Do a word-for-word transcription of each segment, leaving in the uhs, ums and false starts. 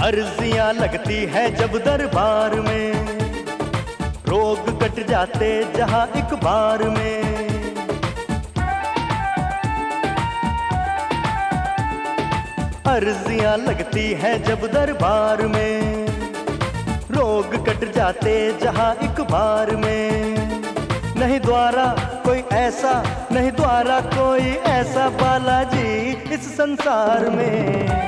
अर्जियां लगती है जब दरबार में, रोग कट जाते जहां एक बार में। अर्जियां लगती है जब दरबार में, रोग कट जाते जहां एक बार में। नहीं द्वारा कोई ऐसा, नहीं द्वारा कोई ऐसा बालाजी इस संसार में।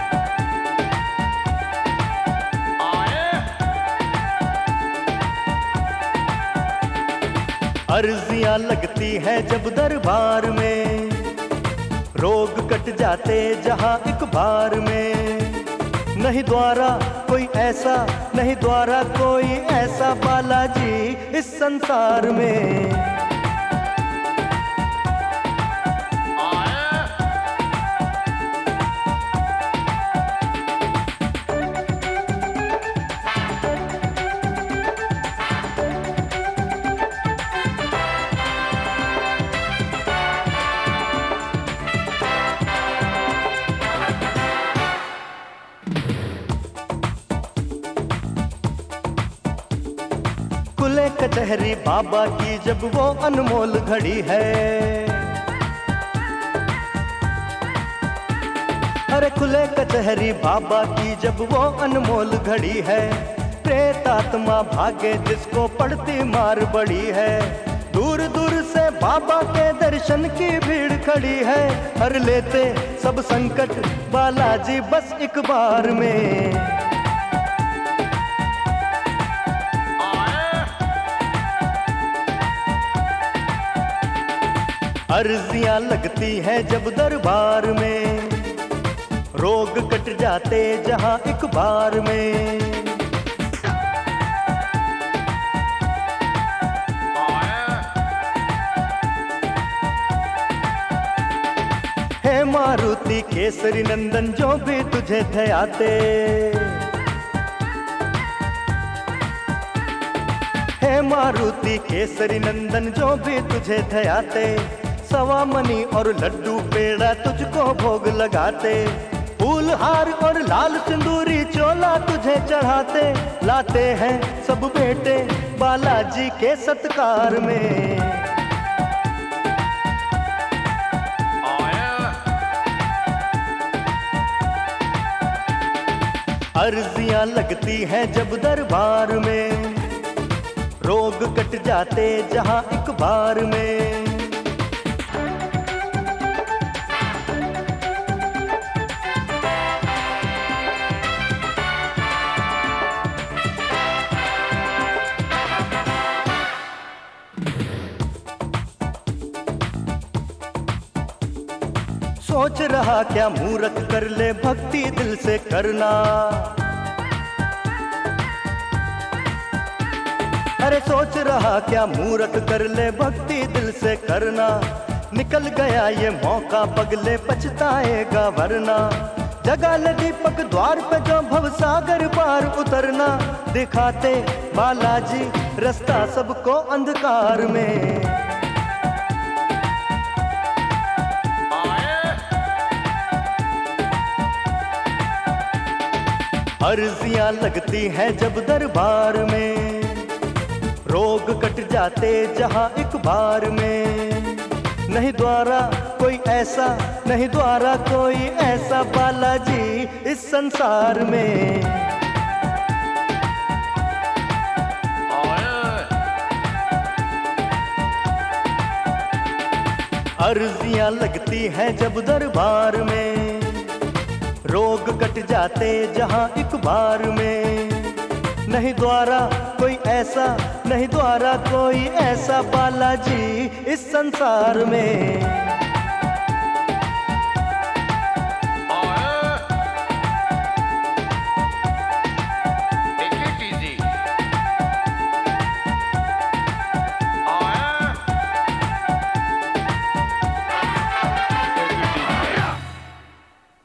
अर्जियां लगती है जब दरबार में, रोग कट जाते जहां एक बार में। नहीं द्वारा कोई ऐसा, नहीं द्वारा कोई ऐसा बालाजी इस संसार में। खुले कचहरी बाबा की जब वो अनमोल घड़ी है, अरे खुले कचहरी बाबा की जब वो अनमोल घड़ी है। प्रेतात्मा भागे जिसको पड़ती मार बड़ी है। दूर दूर से बाबा के दर्शन की भीड़ खड़ी है। हर लेते सब संकट बालाजी बस एक बार में। अर्जियां लगती है जब दरबार में, रोग कट जाते जहां एक बार में। हे मारुति केसरी नंदन जो भी तुझे ध्याते, हे मारुति केसरी नंदन जो भी तुझे ध्याते। सवा मनी और लड्डू पेड़ा तुझको भोग लगाते। फूल हार और लाल सिंदूरी चोला तुझे चढ़ाते। लाते हैं सब बेटे बालाजी के सत्कार में। अर्जियां लगती हैं जब दरबार में, रोग कट जाते जहां एक बार में। सोच रहा क्या मूर्ख कर ले भक्ति दिल से करना। अरे सोच रहा क्या मूर्ख कर ले भक्ति दिल से करना। निकल गया ये मौका पगले पछताएगा वरना। जगा ले दीपक द्वार पे जो भवसागर पार उतरना। दिखाते बालाजी रास्ता सबको अंधकार में। अर्जियां लगती हैं जब दरबार में, रोग कट जाते जहां एक बार में। नहीं द्वारा कोई ऐसा, नहीं द्वारा कोई ऐसा बालाजी इस संसार में। अर्जियां लगती हैं जब दरबार में, रोग कट जाते जहां एक बार में। नहीं द्वारा कोई ऐसा, नहीं द्वारा कोई ऐसा बालाजी इस संसार में।